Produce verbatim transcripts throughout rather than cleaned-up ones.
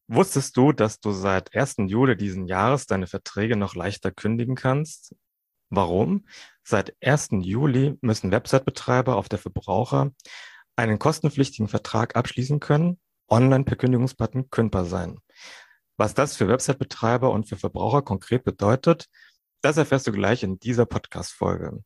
Wusstest du, dass du seit ersten Juli diesen Jahres deine Verträge noch leichter kündigen kannst? Warum? Seit ersten Juli müssen Website-Betreiber auf der Verbraucher einen kostenpflichtigen Vertrag abschließen können, online per Kündigungsbutton kündbar sein. Was das für Website-Betreiber und für Verbraucher konkret bedeutet, das erfährst du gleich in dieser Podcast-Folge.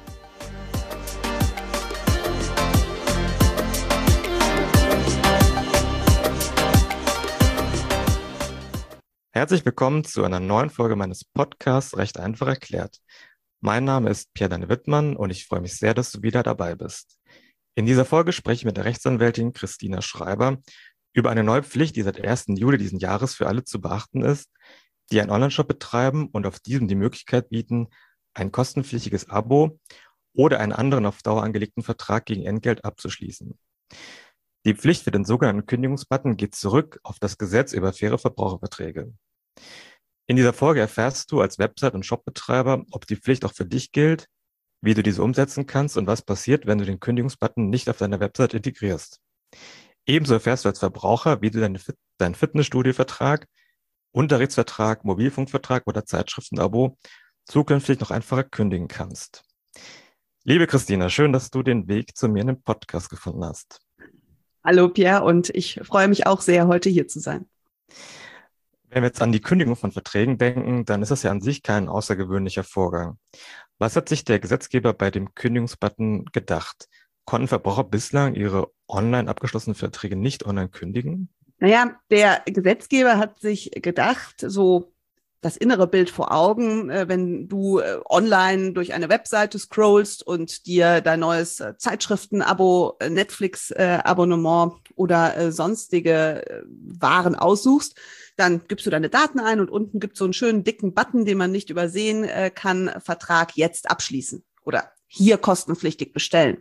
Herzlich willkommen zu einer neuen Folge meines Podcasts Recht einfach erklärt. Mein Name ist Pierre-Daniel Wittmann und ich freue mich sehr, dass du wieder dabei bist. In dieser Folge spreche ich mit der Rechtsanwältin Christina Schreiber über eine neue Pflicht, die seit ersten Juli diesen Jahres für alle zu beachten ist, die einen Onlineshop betreiben und auf diesem die Möglichkeit bieten, ein kostenpflichtiges Abo oder einen anderen auf Dauer angelegten Vertrag gegen Entgelt abzuschließen. Die Pflicht für den sogenannten Kündigungsbutton geht zurück auf das Gesetz über faire Verbraucherverträge. In dieser Folge erfährst du als Website- und Shopbetreiber, ob die Pflicht auch für dich gilt, wie du diese umsetzen kannst und was passiert, wenn du den Kündigungsbutton nicht auf deiner Website integrierst. Ebenso erfährst du als Verbraucher, wie du deine Fit- deinen Fitnessstudio-Vertrag, Unterrichtsvertrag, Mobilfunkvertrag oder Zeitschriftenabo zukünftig noch einfacher kündigen kannst. Liebe Christina, schön, dass du den Weg zu mir in den Podcast gefunden hast. Hallo Pierre, und ich freue mich auch sehr, heute hier zu sein. Wenn wir jetzt an die Kündigung von Verträgen denken, dann ist das ja an sich kein außergewöhnlicher Vorgang. Was hat sich der Gesetzgeber bei dem Kündigungsbutton gedacht? Konnten Verbraucher bislang ihre online abgeschlossenen Verträge nicht online kündigen? Naja, der Gesetzgeber hat sich gedacht, so das innere Bild vor Augen, äh, wenn du äh, online durch eine Webseite scrollst und dir dein neues äh, Zeitschriftenabo, äh, Netflix-Abonnement oder äh, sonstige äh, Waren aussuchst, dann gibst du deine Daten ein und unten gibt es so einen schönen dicken Button, den man nicht übersehen äh, kann, Vertrag jetzt abschließen oder hier kostenpflichtig bestellen.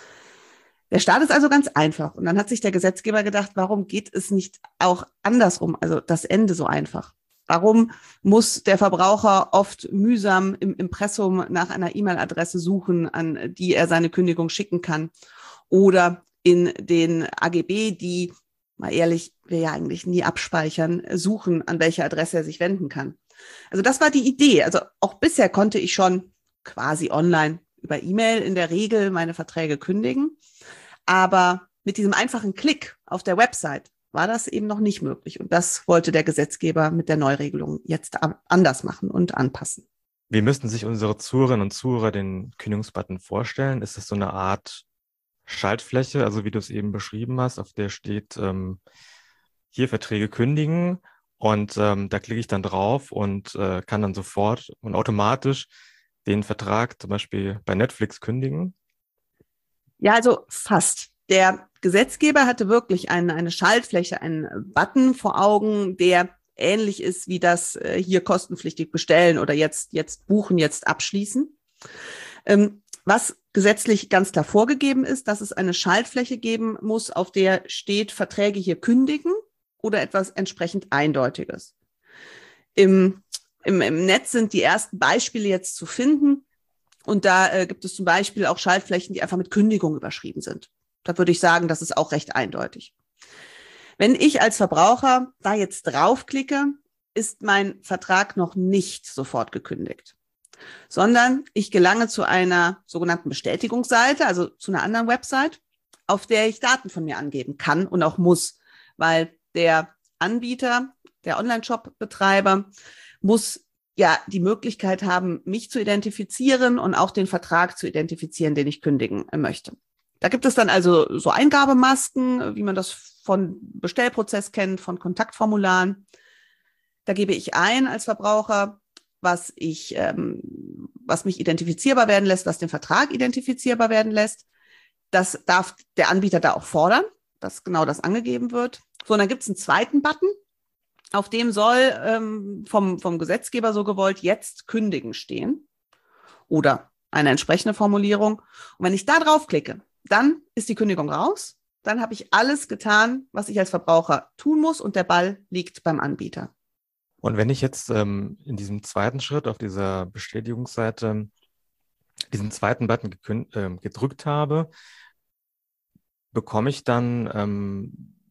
Der Start ist also ganz einfach. Und dann hat sich der Gesetzgeber gedacht, warum geht es nicht auch andersrum, also das Ende so einfach? Warum muss der Verbraucher oft mühsam im Impressum nach einer E-Mail-Adresse suchen, an die er seine Kündigung schicken kann? Oder in den A G B, die, mal ehrlich, wir ja eigentlich nie abspeichern, suchen, an welche Adresse er sich wenden kann. Also das war die Idee. Also auch bisher konnte ich schon quasi online über E-Mail in der Regel meine Verträge kündigen. Aber mit diesem einfachen Klick auf der Website war das eben noch nicht möglich. Und das wollte der Gesetzgeber mit der Neuregelung jetzt anders machen und anpassen. Wie müssten sich unsere Zuhörerinnen und Zuhörer den Kündigungsbutton vorstellen? Ist das so eine Art Schaltfläche, also wie du es eben beschrieben hast, auf der steht ähm, hier Verträge kündigen und ähm, da klicke ich dann drauf und äh, kann dann sofort und automatisch den Vertrag zum Beispiel bei Netflix kündigen? Ja, also fast. Der Gesetzgeber hatte wirklich eine, eine Schaltfläche, einen Button vor Augen, der ähnlich ist wie das äh, hier kostenpflichtig bestellen oder jetzt, jetzt buchen, jetzt abschließen. Ähm, was gesetzlich ganz klar vorgegeben ist, dass es eine Schaltfläche geben muss, auf der steht Verträge hier kündigen oder etwas entsprechend Eindeutiges. Im, im, im Netz sind die ersten Beispiele jetzt zu finden. Und da äh, gibt es zum Beispiel auch Schaltflächen, die einfach mit Kündigung überschrieben sind. Da würde ich sagen, das ist auch recht eindeutig. Wenn ich als Verbraucher da jetzt draufklicke, ist mein Vertrag noch nicht sofort gekündigt, sondern ich gelange zu einer sogenannten Bestätigungsseite, also zu einer anderen Website, auf der ich Daten von mir angeben kann und auch muss, weil der Anbieter, der Online-Shop-Betreiber muss ja die Möglichkeit haben, mich zu identifizieren und auch den Vertrag zu identifizieren, den ich kündigen möchte. Da gibt es dann also so Eingabemasken, wie man das von Bestellprozess kennt, von Kontaktformularen. Da gebe ich ein als Verbraucher, was ich, ähm, was mich identifizierbar werden lässt, was den Vertrag identifizierbar werden lässt. Das darf der Anbieter da auch fordern, dass genau das angegeben wird. So, und dann gibt es einen zweiten Button, auf dem soll ähm, vom, vom Gesetzgeber so gewollt jetzt kündigen stehen oder eine entsprechende Formulierung. Und wenn ich da draufklicke, dann ist die Kündigung raus. Dann habe ich alles getan, was ich als Verbraucher tun muss und der Ball liegt beim Anbieter. Und wenn ich jetzt ähm, in diesem zweiten Schritt auf dieser Bestätigungsseite diesen zweiten Button gekün- äh, gedrückt habe, bekomme ich dann ähm,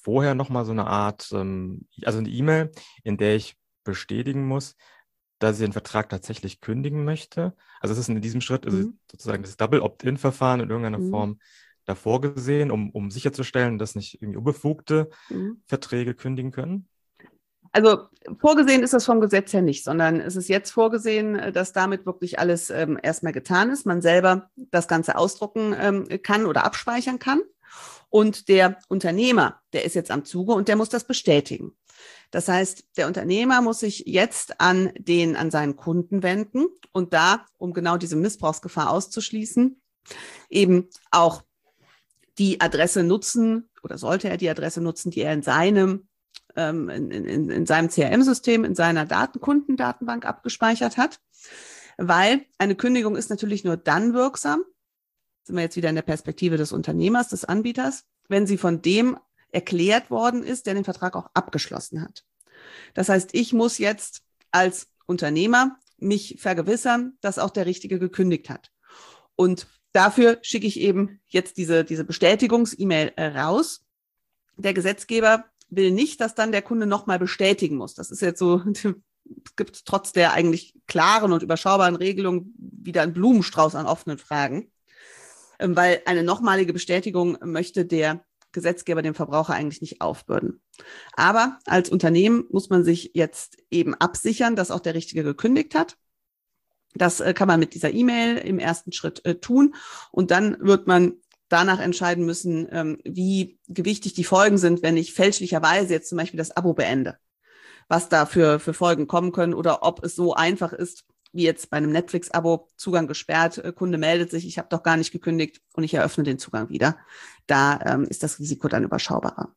vorher nochmal so eine Art, ähm, also eine E-Mail, in der ich bestätigen muss, dass ich den Vertrag tatsächlich kündigen möchte. Also es ist in diesem Schritt also Mhm. sozusagen das Double-Opt-in-Verfahren in irgendeiner Mhm. Form davor gesehen, um, um sicherzustellen, dass nicht irgendwie unbefugte Mhm. Verträge kündigen können? Also vorgesehen ist das vom Gesetz her nicht, sondern es ist jetzt vorgesehen, dass damit wirklich alles ähm, erstmal getan ist. Man selber das Ganze ausdrucken ähm, kann oder abspeichern kann. Und der Unternehmer, der ist jetzt am Zuge und der muss das bestätigen. Das heißt, der Unternehmer muss sich jetzt an den, an seinen Kunden wenden und da, um genau diese Missbrauchsgefahr auszuschließen, eben auch die Adresse nutzen oder sollte er die Adresse nutzen, die er in seinem, ähm, in, in, in seinem C R M-System, in seiner Daten Kundendatenbank abgespeichert hat. Weil eine Kündigung ist natürlich nur dann wirksam, sind wir jetzt wieder in der Perspektive des Unternehmers, des Anbieters, wenn sie von dem erklärt worden ist, der den Vertrag auch abgeschlossen hat. Das heißt, ich muss jetzt als Unternehmer mich vergewissern, dass auch der Richtige gekündigt hat. Und dafür schicke ich eben jetzt diese, diese Bestätigungs-E-Mail raus. Der Gesetzgeber will nicht, dass dann der Kunde nochmal bestätigen muss. Das ist jetzt so, es gibt trotz der eigentlich klaren und überschaubaren Regelung wieder einen Blumenstrauß an offenen Fragen, weil eine nochmalige Bestätigung möchte der Gesetzgeber dem Verbraucher eigentlich nicht aufbürden. Aber als Unternehmen muss man sich jetzt eben absichern, dass auch der Richtige gekündigt hat. Das äh, kann man mit dieser E-Mail im ersten Schritt äh, tun. Und dann wird man danach entscheiden müssen, ähm, wie gewichtig die Folgen sind, wenn ich fälschlicherweise jetzt zum Beispiel das Abo beende. Was da für, für Folgen kommen können oder ob es so einfach ist, wie jetzt bei einem Netflix-Abo, Zugang gesperrt, äh, Kunde meldet sich, ich habe doch gar nicht gekündigt und ich eröffne den Zugang wieder. Da ähm, ist das Risiko dann überschaubarer.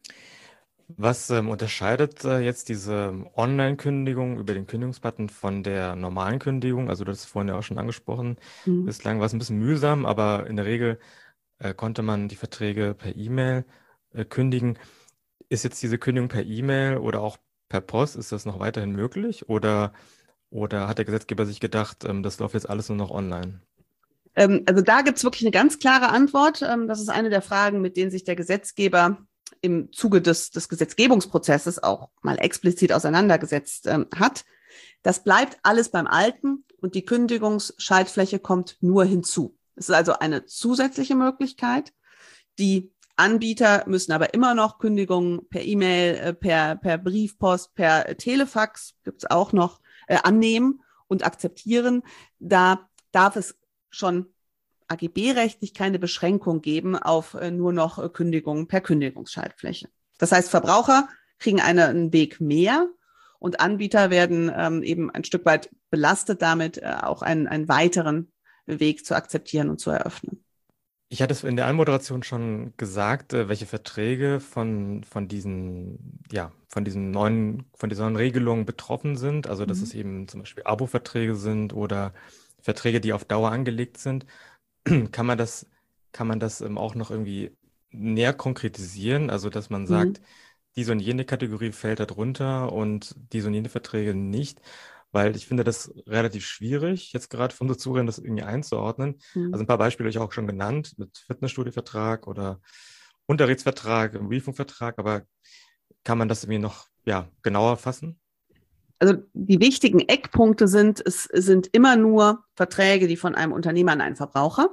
Was ähm, unterscheidet äh, jetzt diese Online-Kündigung über den Kündigungsbutton von der normalen Kündigung? Also du hast es vorhin ja auch schon angesprochen. Mhm. Bislang war es ein bisschen mühsam, aber in der Regel äh, konnte man die Verträge per E-Mail äh, kündigen. Ist jetzt diese Kündigung per E-Mail oder auch per Post, ist das noch weiterhin möglich? Oder, oder hat der Gesetzgeber sich gedacht, ähm, das läuft jetzt alles nur noch online? Ähm, also da gibt es wirklich eine ganz klare Antwort. Ähm, das ist eine der Fragen, mit denen sich der Gesetzgeber im Zuge des, des Gesetzgebungsprozesses auch mal explizit auseinandergesetzt ähm, hat. Das bleibt alles beim Alten und die Kündigungsschaltfläche kommt nur hinzu. Es ist also eine zusätzliche Möglichkeit. Die Anbieter müssen aber immer noch Kündigungen per E-Mail, äh, per, per Briefpost, per Telefax, gibt es auch noch, äh, annehmen und akzeptieren. Da darf es schon A G B-rechtlich keine Beschränkung geben auf äh, nur noch äh, Kündigungen per Kündigungsschaltfläche. Das heißt, Verbraucher kriegen eine, einen Weg mehr und Anbieter werden ähm, eben ein Stück weit belastet damit, äh, auch einen, einen weiteren Weg zu akzeptieren und zu eröffnen. Ich hatte es in der Anmoderation schon gesagt, äh, welche Verträge von, von diesen, ja, von diesen neuen, von dieser neuen Regelung betroffen sind. Also, dass es Mhm. eben zum Beispiel Abo-Verträge sind oder Verträge, die auf Dauer angelegt sind. Kann man das, kann man das ähm, auch noch irgendwie näher konkretisieren? Also, dass man sagt, Mhm. diese und jene Kategorie fällt da drunter und diese und jene Verträge nicht. Weil ich finde das relativ schwierig, jetzt gerade von unseren Zuhörern das irgendwie einzuordnen. Also Mhm. ein paar Beispiele habe ich auch schon genannt, mit Fitnessstudio-Vertrag oder Unterrichtsvertrag, Briefingvertrag, aber kann man das irgendwie noch ja, genauer fassen? Also die wichtigen Eckpunkte sind, es sind immer nur Verträge, die von einem Unternehmer an einen Verbraucher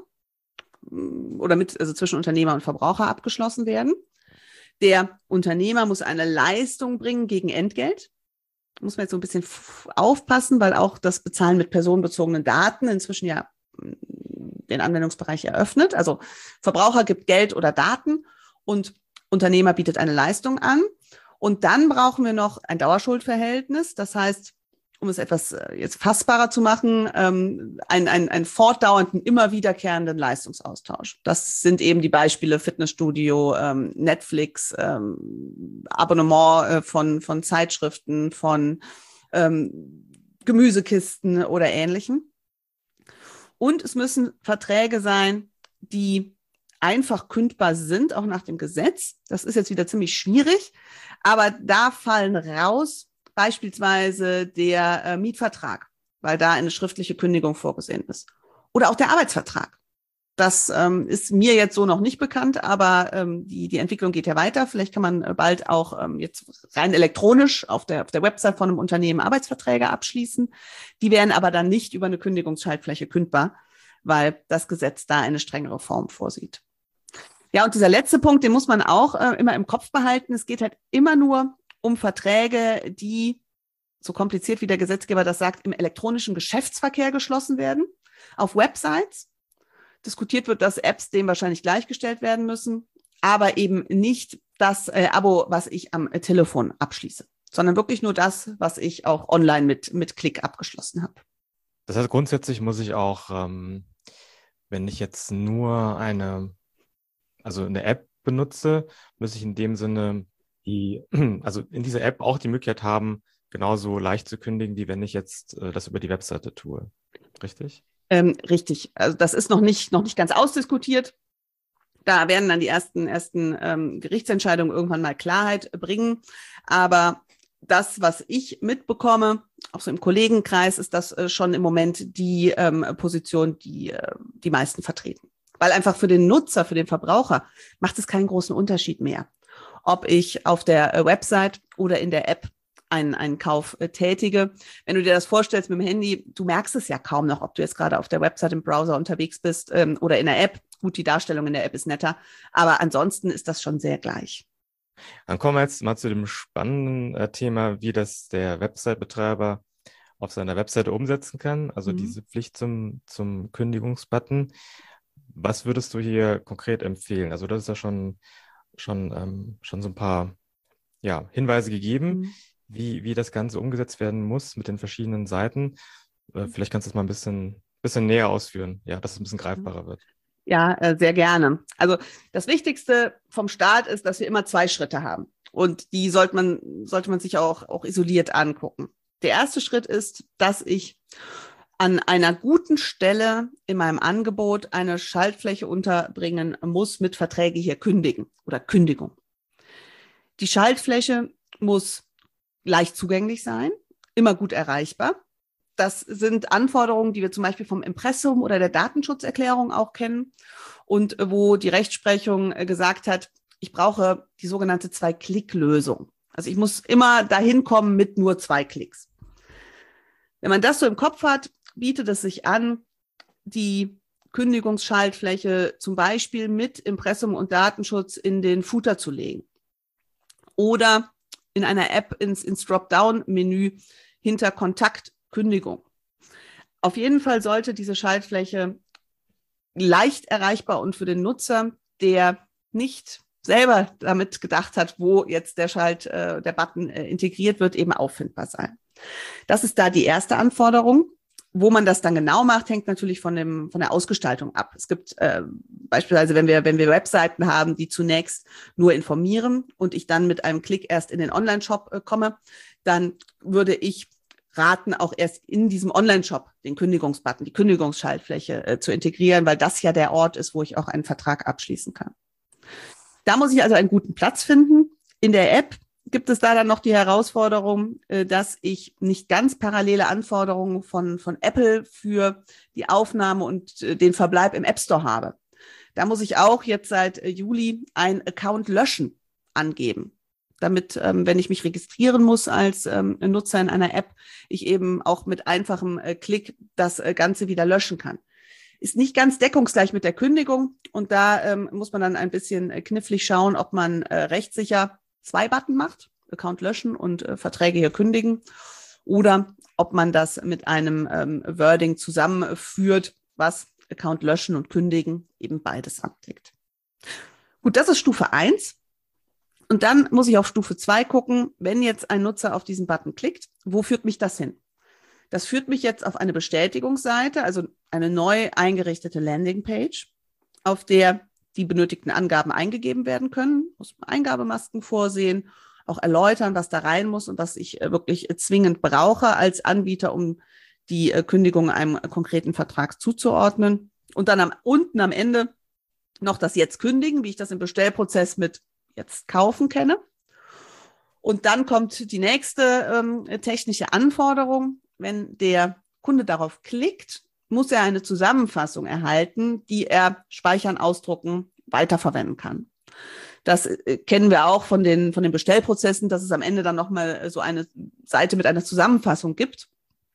oder mit, also zwischen Unternehmer und Verbraucher abgeschlossen werden. Der Unternehmer muss eine Leistung bringen gegen Entgelt. Da muss man jetzt so ein bisschen aufpassen, weil auch das Bezahlen mit personenbezogenen Daten inzwischen ja den Anwendungsbereich eröffnet. Also Verbraucher gibt Geld oder Daten und Unternehmer bietet eine Leistung an. Und dann brauchen wir noch ein Dauerschuldverhältnis. Das heißt, um es etwas äh, jetzt fassbarer zu machen, ähm, einen, einen, einen fortdauernden, immer wiederkehrenden Leistungsaustausch. Das sind eben die Beispiele Fitnessstudio, ähm, Netflix, ähm, Abonnement äh, von, von Zeitschriften, von ähm, Gemüsekisten oder Ähnlichem. Und es müssen Verträge sein, die einfach kündbar sind, auch nach dem Gesetz. Das ist jetzt wieder ziemlich schwierig, aber da fallen raus beispielsweise der äh, Mietvertrag, weil da eine schriftliche Kündigung vorgesehen ist. Oder auch der Arbeitsvertrag. Das ähm, ist mir jetzt so noch nicht bekannt, aber ähm, die, die Entwicklung geht ja weiter. Vielleicht kann man bald auch ähm, jetzt rein elektronisch auf der, auf der Website von einem Unternehmen Arbeitsverträge abschließen. Die wären aber dann nicht über eine Kündigungsschaltfläche kündbar, weil das Gesetz da eine strengere Form vorsieht. Ja, und dieser letzte Punkt, den muss man auch äh, immer im Kopf behalten. Es geht halt immer nur um Verträge, die, so kompliziert wie der Gesetzgeber das sagt, im elektronischen Geschäftsverkehr geschlossen werden, auf Websites. Diskutiert wird, dass Apps dem wahrscheinlich gleichgestellt werden müssen, aber eben nicht das äh, Abo, was ich am äh, Telefon abschließe, sondern wirklich nur das, was ich auch online mit, mit Klick abgeschlossen habe. Das heißt, grundsätzlich muss ich auch, ähm, wenn ich jetzt nur eine, also eine App benutze, muss ich in dem Sinne die, also in dieser App auch die Möglichkeit haben, genauso leicht zu kündigen, wie wenn ich jetzt äh, das über die Webseite tue. Richtig? Ähm, richtig. Also das ist noch nicht, noch nicht ganz ausdiskutiert. Da werden dann die ersten, ersten ähm, Gerichtsentscheidungen irgendwann mal Klarheit bringen. Aber das, was ich mitbekomme, auch so im Kollegenkreis, ist das äh, schon im Moment die ähm, Position, die äh, die meisten vertreten. Weil einfach für den Nutzer, für den Verbraucher macht es keinen großen Unterschied mehr, ob ich auf der äh, Website oder in der App einen, einen Kauf äh, tätige. Wenn du dir das vorstellst mit dem Handy, du merkst es ja kaum noch, ob du jetzt gerade auf der Website im Browser unterwegs bist ähm, oder in der App. Gut, die Darstellung in der App ist netter, aber ansonsten ist das schon sehr gleich. Dann kommen wir jetzt mal zu dem spannenden äh, Thema, wie das der Website-Betreiber auf seiner Webseite umsetzen kann, also mhm. diese Pflicht zum, zum Kündigungsbutton. Was würdest du hier konkret empfehlen? Also das ist ja schon, schon, ähm, schon so ein paar ja, Hinweise gegeben, mhm. wie, wie das Ganze umgesetzt werden muss mit den verschiedenen Seiten. Äh, vielleicht kannst du es mal ein bisschen, bisschen näher ausführen, ja, dass es ein bisschen greifbarer wird. Ja, äh, sehr gerne. Also das Wichtigste vom Start ist, dass wir immer zwei Schritte haben. Und die sollte man, sollte man sich auch, auch isoliert angucken. Der erste Schritt ist, dass ich an einer guten Stelle in meinem Angebot eine Schaltfläche unterbringen muss mit Verträge hier kündigen oder Kündigung. Die Schaltfläche muss leicht zugänglich sein, immer gut erreichbar. Das sind Anforderungen, die wir zum Beispiel vom Impressum oder der Datenschutzerklärung auch kennen und wo die Rechtsprechung gesagt hat, ich brauche die sogenannte Zwei-Klick-Lösung. Also ich muss immer dahin kommen mit nur zwei Klicks. Wenn man das so im Kopf hat, bietet es sich an, die Kündigungsschaltfläche zum Beispiel mit Impressum und Datenschutz in den Footer zu legen oder in einer App ins, ins Dropdown-Menü hinter Kontakt Kündigung. Auf jeden Fall sollte diese Schaltfläche leicht erreichbar und für den Nutzer, der nicht selber damit gedacht hat, wo jetzt der Schalt, äh, der Button äh, integriert wird, eben auffindbar sein. Das ist da die erste Anforderung. Wo man das dann genau macht, hängt natürlich von dem, von der Ausgestaltung ab. Es gibt äh, beispielsweise, wenn wir, wenn wir Webseiten haben, die zunächst nur informieren und ich dann mit einem Klick erst in den Online-Shop äh, komme, dann würde ich raten, auch erst in diesem Online-Shop den Kündigungsbutton, die Kündigungsschaltfläche äh, zu integrieren, weil das ja der Ort ist, wo ich auch einen Vertrag abschließen kann. Da muss ich also einen guten Platz finden. In der App gibt es da dann noch die Herausforderung, äh, dass ich nicht ganz parallele Anforderungen von, von Apple für die Aufnahme und äh, den Verbleib im App Store habe. Da muss ich auch jetzt seit äh, Juli ein Account löschen angeben, damit, ähm, wenn ich mich registrieren muss als ähm, Nutzer in einer App, ich eben auch mit einfachem äh, Klick das äh, Ganze wieder löschen kann. Ist nicht ganz deckungsgleich mit der Kündigung und da ähm, muss man dann ein bisschen äh, knifflig schauen, ob man äh, rechtssicher zwei Button macht, Account löschen und äh, Verträge hier kündigen, oder ob man das mit einem ähm, Wording zusammenführt, was Account löschen und kündigen eben beides abdeckt. Gut, das ist Stufe eins. Und dann muss ich auf Stufe zwei gucken, wenn jetzt ein Nutzer auf diesen Button klickt, wo führt mich das hin? Das führt mich jetzt auf eine Bestätigungsseite, also eine neu eingerichtete Landingpage, auf der die benötigten Angaben eingegeben werden können, muss Eingabemasken vorsehen, auch erläutern, was da rein muss und was ich wirklich zwingend brauche als Anbieter, um die Kündigung einem konkreten Vertrag zuzuordnen. Und dann am, unten am Ende noch das Jetzt kündigen, wie ich das im Bestellprozess mit Jetzt kaufen kenne. Und dann kommt die nächste ähm, technische Anforderung. Wenn der Kunde darauf klickt muss er eine Zusammenfassung erhalten, die er speichern, ausdrucken, weiterverwenden kann. Das äh, kennen wir auch von den, von den Bestellprozessen, dass es am Ende dann nochmal so eine Seite mit einer Zusammenfassung gibt,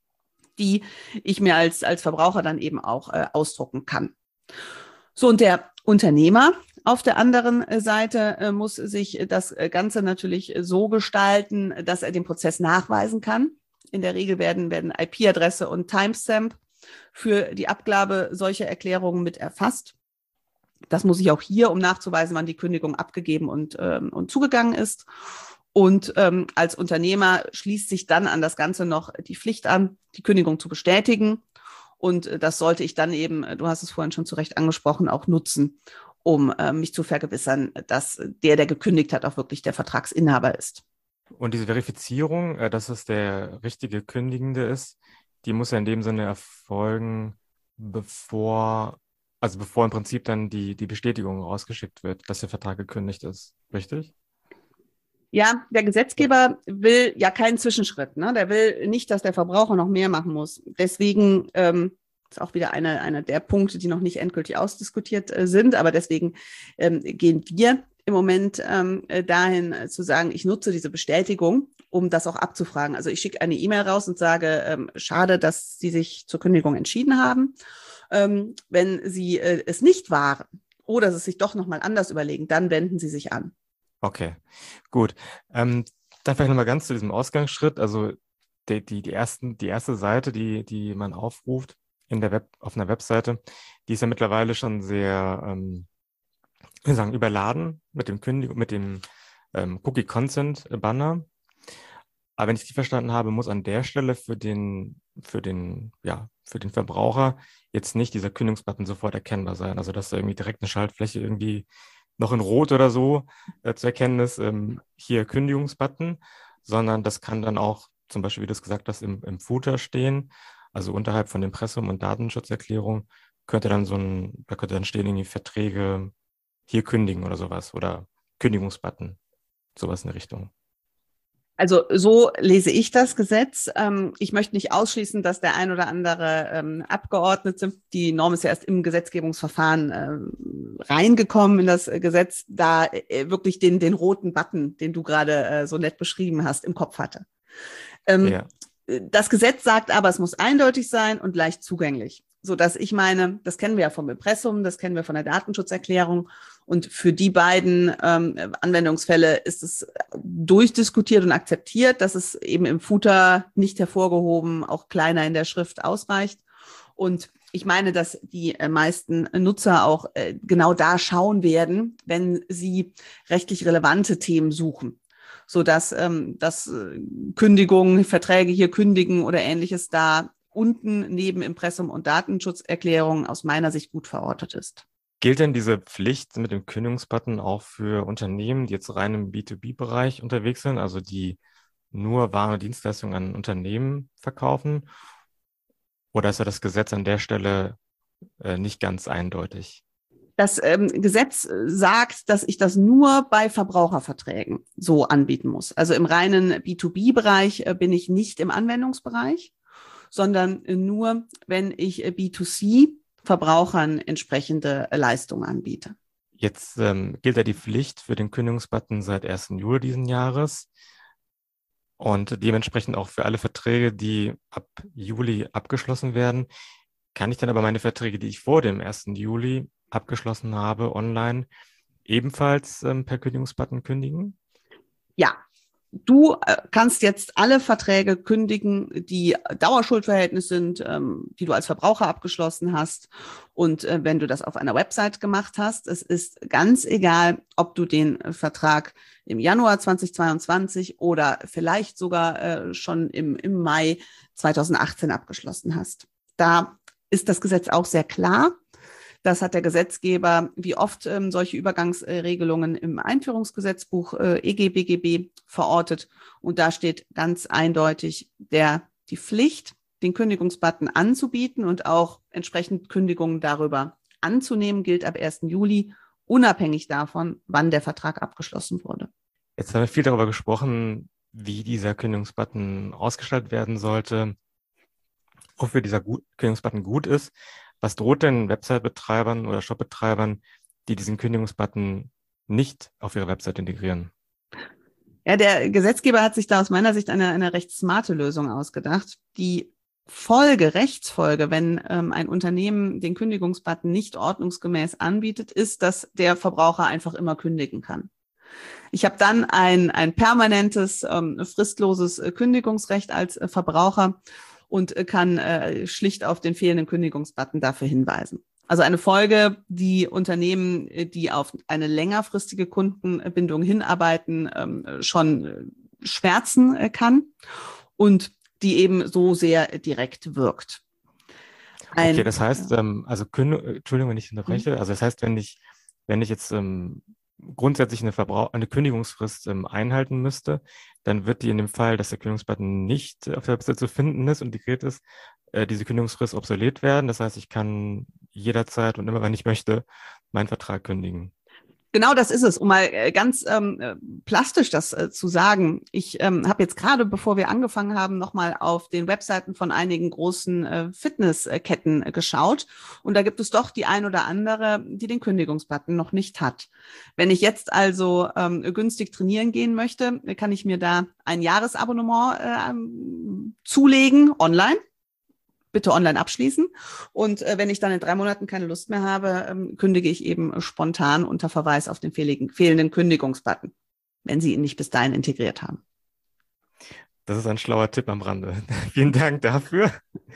die ich mir als, als Verbraucher dann eben auch äh, ausdrucken kann. So, und der Unternehmer auf der anderen Seite äh, muss sich das Ganze natürlich so gestalten, dass er den Prozess nachweisen kann. In der Regel werden, werden I P-Adresse und Timestamp für die Abgabe solcher Erklärungen mit erfasst. Das muss ich auch hier, um nachzuweisen, wann die Kündigung abgegeben und, ähm, und zugegangen ist. Und ähm, als Unternehmer schließt sich dann an das Ganze noch die Pflicht an, die Kündigung zu bestätigen. Und äh, das sollte ich dann eben, du hast es vorhin schon zu Recht angesprochen, auch nutzen, um äh, mich zu vergewissern, dass der, der gekündigt hat, auch wirklich der Vertragsinhaber ist. Und diese Verifizierung, äh, dass es der richtige Kündigende ist, die muss ja in dem Sinne erfolgen, bevor, also bevor im Prinzip dann die, die Bestätigung rausgeschickt wird, dass der Vertrag gekündigt ist. Richtig? Ja, der Gesetzgeber will ja keinen Zwischenschritt. Ne? Der will nicht, dass der Verbraucher noch mehr machen muss. Deswegen ähm, ist auch wieder einer eine der Punkte, die noch nicht endgültig ausdiskutiert äh, sind. Aber deswegen ähm, gehen wir im Moment ähm, dahin äh, zu sagen, ich nutze diese Bestätigung, um das auch abzufragen. Also ich schicke eine E-Mail raus und sage, ähm, schade, dass Sie sich zur Kündigung entschieden haben. Ähm, wenn Sie äh, es nicht waren oder es sich doch nochmal anders überlegen, dann wenden Sie sich an. Okay, gut. Ähm, dann vielleicht nochmal ganz zu diesem Ausgangsschritt. Also die, die, die, ersten, die erste Seite, die, die man aufruft in der Web, auf einer Webseite, die ist ja mittlerweile schon sehr, ähm, wir sagen, überladen mit dem Kündigung, mit dem ähm, Cookie-Consent-Banner. Aber wenn ich die verstanden habe, muss an der Stelle für den, für den, ja, für den Verbraucher jetzt nicht dieser Kündigungsbutton sofort erkennbar sein. Also dass da irgendwie direkt eine Schaltfläche irgendwie noch in Rot oder so äh, zu erkennen ist, ähm, hier Kündigungsbutton, sondern das kann dann auch zum Beispiel, wie du es gesagt hast, im, im Footer stehen, also unterhalb von Impressum und Datenschutzerklärung, könnte dann so ein, da könnte dann stehen irgendwie Verträge hier kündigen oder sowas oder Kündigungsbutton, sowas in der Richtung. Also so lese ich das Gesetz. Ähm, ich möchte nicht ausschließen, dass der ein oder andere ähm, Abgeordnete, die Norm ist ja erst im Gesetzgebungsverfahren äh, reingekommen in das Gesetz, da äh, wirklich den, den roten Button, den du gerade äh, so nett beschrieben hast, im Kopf hatte. Ähm, ja. Das Gesetz sagt aber, es muss eindeutig sein und leicht zugänglich, sodass ich meine, das kennen wir ja vom Impressum, das kennen wir von der Datenschutzerklärung. Und für die beiden ähm, Anwendungsfälle ist es durchdiskutiert und akzeptiert, dass es eben im Footer nicht hervorgehoben, auch kleiner in der Schrift ausreicht. Und ich meine, dass die äh, meisten Nutzer auch äh, genau da schauen werden, wenn sie rechtlich relevante Themen suchen, sodass ähm, dass äh, Kündigungen, Verträge hier kündigen oder Ähnliches da unten neben Impressum und Datenschutzerklärung aus meiner Sicht gut verortet ist. Gilt denn diese Pflicht mit dem Kündigungsbutton auch für Unternehmen, die jetzt rein im B zwei B-Bereich unterwegs sind, also die nur Waren und Dienstleistungen an Unternehmen verkaufen? Oder ist ja das Gesetz an der Stelle äh, nicht ganz eindeutig? Das ähm, Gesetz sagt, dass ich das nur bei Verbraucherverträgen so anbieten muss. Also im reinen B zwei B-Bereich äh, bin ich nicht im Anwendungsbereich, sondern nur, wenn ich äh, B zwei C Verbrauchern entsprechende Leistungen anbiete. Jetzt ähm, gilt ja die Pflicht für den Kündigungsbutton seit ersten Juli diesen Jahres und dementsprechend auch für alle Verträge, die ab Juli abgeschlossen werden. Kann ich dann aber meine Verträge, die ich vor dem ersten Juli abgeschlossen habe, online ebenfalls ähm, per Kündigungsbutton kündigen? Ja. Du kannst jetzt alle Verträge kündigen, die Dauerschuldverhältnis sind, ähm, die du als Verbraucher abgeschlossen hast. Und äh, wenn du das auf einer Website gemacht hast, es ist ganz egal, ob du den Vertrag im Januar zweitausendzweiundzwanzig oder vielleicht sogar äh, schon im, im Mai zweitausendachtzehn abgeschlossen hast. Da ist das Gesetz auch sehr klar. Das hat der Gesetzgeber wie oft ähm, solche Übergangsregelungen im Einführungsgesetzbuch äh, E G B G B verortet. Und da steht ganz eindeutig der, die Pflicht, den Kündigungsbutton anzubieten und auch entsprechend Kündigungen darüber anzunehmen, gilt ab ersten Juli, unabhängig davon, wann der Vertrag abgeschlossen wurde. Jetzt haben wir viel darüber gesprochen, wie dieser Kündigungsbutton ausgestaltet werden sollte. wofür dieser gut, Kündigungsbutton gut ist. Was droht denn Website-Betreibern oder Shop-Betreibern, die diesen Kündigungsbutton nicht auf ihre Website integrieren? Ja, der Gesetzgeber hat sich da aus meiner Sicht eine, eine recht smarte Lösung ausgedacht. Die Folge, Rechtsfolge, wenn ähm, ein Unternehmen den Kündigungsbutton nicht ordnungsgemäß anbietet, ist, dass der Verbraucher einfach immer kündigen kann. Ich habe dann ein, ein permanentes, ähm, fristloses äh, Kündigungsrecht als äh, Verbraucher und äh, kann äh, schlicht auf den fehlenden Kündigungsbutton dafür hinweisen. Also eine Folge, die Unternehmen, die auf eine längerfristige Kundenbindung hinarbeiten, ähm, schon äh, schmerzen äh, kann und die eben so sehr direkt wirkt. Ein, okay, das heißt, ähm, also Kündigung, Entschuldigung, wenn ich unterbreche, also das heißt, wenn ich, wenn ich jetzt ähm, grundsätzlich eine, Verbrauch eine Kündigungsfrist ähm, einhalten müsste, dann wird die in dem Fall, dass der Kündigungsbutton nicht auf der Website zu finden ist und integriert ist, äh, diese Kündigungsfrist obsolet werden. Das heißt, ich kann jederzeit und immer, wenn ich möchte, meinen Vertrag kündigen. Genau, das ist es, um mal ganz ähm, plastisch das äh, zu sagen. Ich ähm, habe jetzt gerade, bevor wir angefangen haben, nochmal auf den Webseiten von einigen großen äh, Fitnessketten äh, geschaut. Und da gibt es doch die ein oder andere, die den Kündigungsbutton noch nicht hat. Wenn ich jetzt also ähm, günstig trainieren gehen möchte, kann ich mir da ein Jahresabonnement äh, zulegen, online. Bitte online abschließen. Und äh, wenn ich dann in drei Monaten keine Lust mehr habe, ähm, kündige ich eben spontan unter Verweis auf den fehlenden, fehlenden Kündigungsbutton, wenn Sie ihn nicht bis dahin integriert haben. Das ist ein schlauer Tipp am Rande. Vielen Dank dafür.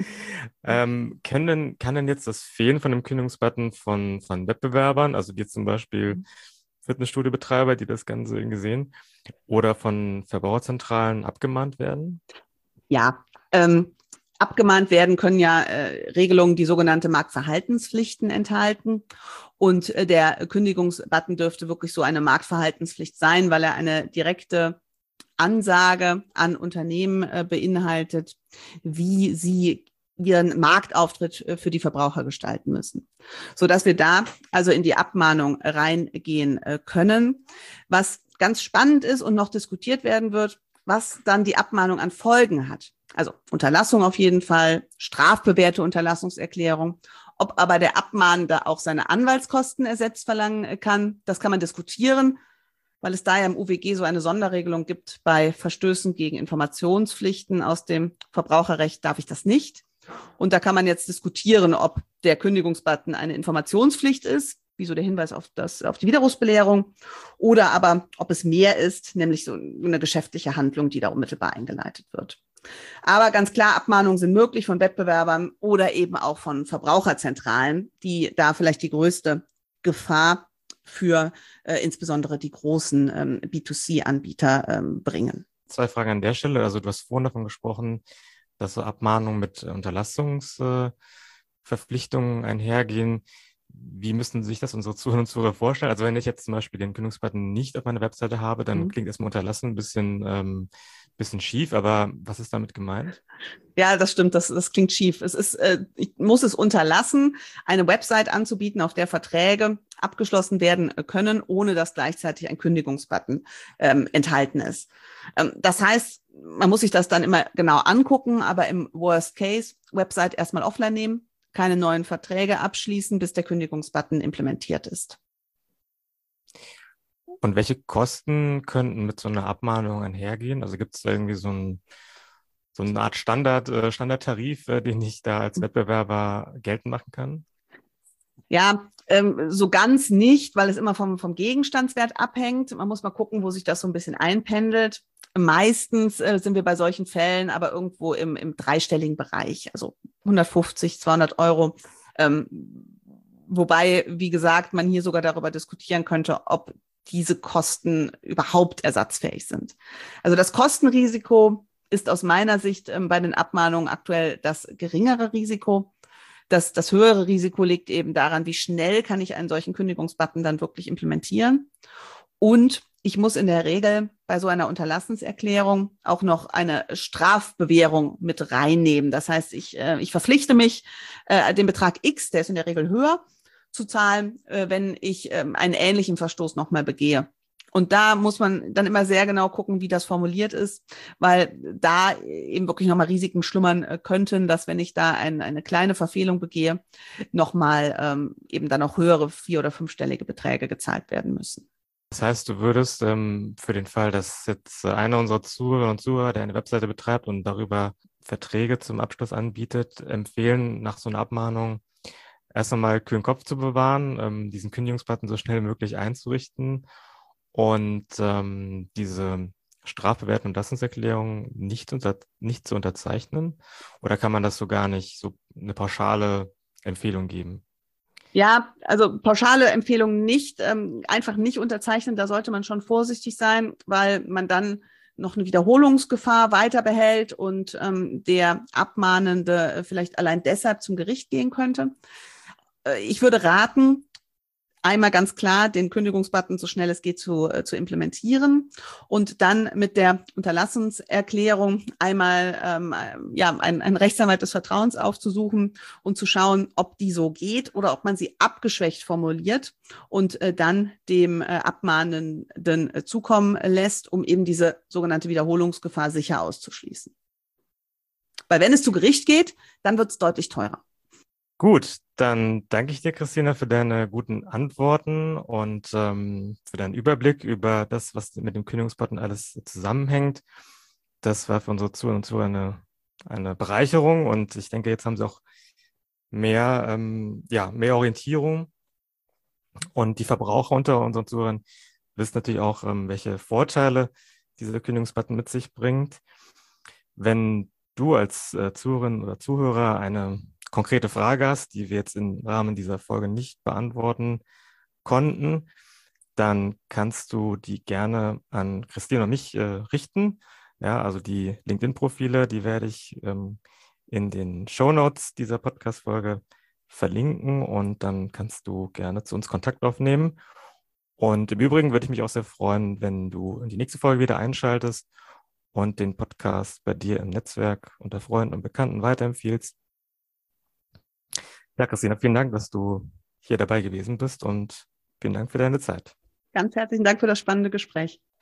ähm, kann, denn, kann denn jetzt das Fehlen von dem Kündigungsbutton von, von Wettbewerbern, also jetzt zum Beispiel Fitnessstudiobetreiber, die das Ganze irgendwie sehen, oder von Verbraucherzentralen abgemahnt werden? Ja, ähm, abgemahnt werden können ja äh, Regelungen, die sogenannte Marktverhaltenspflichten enthalten. Und äh, der Kündigungsbutton dürfte wirklich so eine Marktverhaltenspflicht sein, weil er eine direkte Ansage an Unternehmen äh, beinhaltet, wie sie ihren Marktauftritt äh, für die Verbraucher gestalten müssen, sodass wir da also in die Abmahnung reingehen äh, können. Was ganz spannend ist und noch diskutiert werden wird, was dann die Abmahnung an Folgen hat. Also Unterlassung auf jeden Fall, strafbewährte Unterlassungserklärung. Ob aber der Abmahnende auch seine Anwaltskosten ersetzt verlangen kann, das kann man diskutieren, weil es da ja im U W G so eine Sonderregelung gibt. Bei Verstößen gegen Informationspflichten aus dem Verbraucherrecht darf ich das nicht. Und da kann man jetzt diskutieren, ob der Kündigungsbutton eine Informationspflicht ist, wie so der Hinweis auf, das, auf die Widerrufsbelehrung, oder aber ob es mehr ist, nämlich so eine geschäftliche Handlung, die da unmittelbar eingeleitet wird. Aber ganz klar, Abmahnungen sind möglich von Wettbewerbern oder eben auch von Verbraucherzentralen, die da vielleicht die größte Gefahr für äh, insbesondere die großen ähm, B zwei C-Anbieter ähm, bringen. Zwei Fragen an der Stelle. Also du hast vorhin davon gesprochen, dass so Abmahnungen mit Unterlassungsverpflichtungen äh, einhergehen. Wie müssten sich das unsere Zuhörer und Zuhörer vorstellen? Also wenn ich jetzt zum Beispiel den Kündigungsbutton nicht auf meiner Webseite habe, dann mhm. klingt erstmal Unterlassen ein bisschen, ähm, bisschen schief, aber was ist damit gemeint? Ja, das stimmt, das, das klingt schief. Es ist, äh, ich muss es unterlassen, eine Website anzubieten, auf der Verträge abgeschlossen werden können, ohne dass gleichzeitig ein Kündigungsbutton ähm, enthalten ist. Ähm, das heißt, man muss sich das dann immer genau angucken, aber im Worst Case Website erstmal offline nehmen, keine neuen Verträge abschließen, bis der Kündigungsbutton implementiert ist. Und welche Kosten könnten mit so einer Abmahnung einhergehen? Also gibt es da irgendwie so, ein, so eine Art Standard, äh, Standardtarif, äh, den ich da als Wettbewerber geltend machen kann? Ja, ähm, so ganz nicht, weil es immer vom, vom Gegenstandswert abhängt. Man muss mal gucken, wo sich das so ein bisschen einpendelt. Meistens äh, sind wir bei solchen Fällen aber irgendwo im, im dreistelligen Bereich, also hundertfünfzig, zweihundert Euro. Ähm, wobei, wie gesagt, man hier sogar darüber diskutieren könnte, ob diese Kosten überhaupt ersatzfähig sind. Also das Kostenrisiko ist aus meiner Sicht ähm, bei den Abmahnungen aktuell das geringere Risiko. Das, das höhere Risiko liegt eben daran, wie schnell kann ich einen solchen Kündigungsbutton dann wirklich implementieren. Und ich muss in der Regel bei so einer Unterlassenserklärung auch noch eine Strafbewährung mit reinnehmen. Das heißt, ich, äh, ich verpflichte mich, äh, den Betrag X, der ist in der Regel höher, zu zahlen, äh, wenn ich äh, einen ähnlichen Verstoß nochmal begehe. Und da muss man dann immer sehr genau gucken, wie das formuliert ist, weil da eben wirklich nochmal Risiken schlummern könnten, dass wenn ich da ein, eine kleine Verfehlung begehe, nochmal ähm, eben dann auch höhere vier- oder fünfstellige Beträge gezahlt werden müssen. Das heißt, du würdest ähm, für den Fall, dass jetzt einer unserer Zuhörer und Zuhörer, der eine Webseite betreibt und darüber Verträge zum Abschluss anbietet, empfehlen, nach so einer Abmahnung erst einmal kühlen Kopf zu bewahren, ähm, diesen Kündigungsbutton so schnell wie möglich einzurichten und ähm, diese Strafbewertung und Belastungserklärung nicht, unter, nicht zu unterzeichnen? Oder kann man das so gar nicht, so eine pauschale Empfehlung geben? Ja, also pauschale Empfehlungen nicht, ähm, einfach nicht unterzeichnen. Da sollte man schon vorsichtig sein, weil man dann noch eine Wiederholungsgefahr weiter behält und ähm, der Abmahnende vielleicht allein deshalb zum Gericht gehen könnte. Äh, ich würde raten, einmal ganz klar den Kündigungsbutton so schnell es geht zu, äh, zu implementieren und dann mit der Unterlassungserklärung einmal ähm, ja, einen, einen Rechtsanwalt des Vertrauens aufzusuchen und zu schauen, ob die so geht oder ob man sie abgeschwächt formuliert und äh, dann dem äh, Abmahnenden äh, zukommen lässt, um eben diese sogenannte Wiederholungsgefahr sicher auszuschließen. Weil wenn es zu Gericht geht, dann wird es deutlich teurer. Gut, dann danke ich dir, Christina, für deine guten Antworten und ähm, für deinen Überblick über das, was mit dem Kündigungsbutton alles zusammenhängt. Das war für unsere Zuhörer und Zuhörer eine, eine Bereicherung und ich denke, jetzt haben sie auch mehr, ähm, ja, mehr Orientierung und die Verbraucher unter unseren Zuhörern wissen natürlich auch, ähm, welche Vorteile dieser Kündigungsbutton mit sich bringt. Wenn du als äh, Zuhörerin oder Zuhörer eine konkrete Frage hast, die wir jetzt im Rahmen dieser Folge nicht beantworten konnten, dann kannst du die gerne an Christine und mich äh, richten. Ja, also die LinkedIn-Profile, die werde ich ähm, in den Shownotes dieser Podcast-Folge verlinken und dann kannst du gerne zu uns Kontakt aufnehmen. Und im Übrigen würde ich mich auch sehr freuen, wenn du in die nächste Folge wieder einschaltest und den Podcast bei dir im Netzwerk unter Freunden und Bekannten weiterempfiehlst. Ja, Christina, vielen Dank, dass du hier dabei gewesen bist und vielen Dank für deine Zeit. Ganz herzlichen Dank für das spannende Gespräch.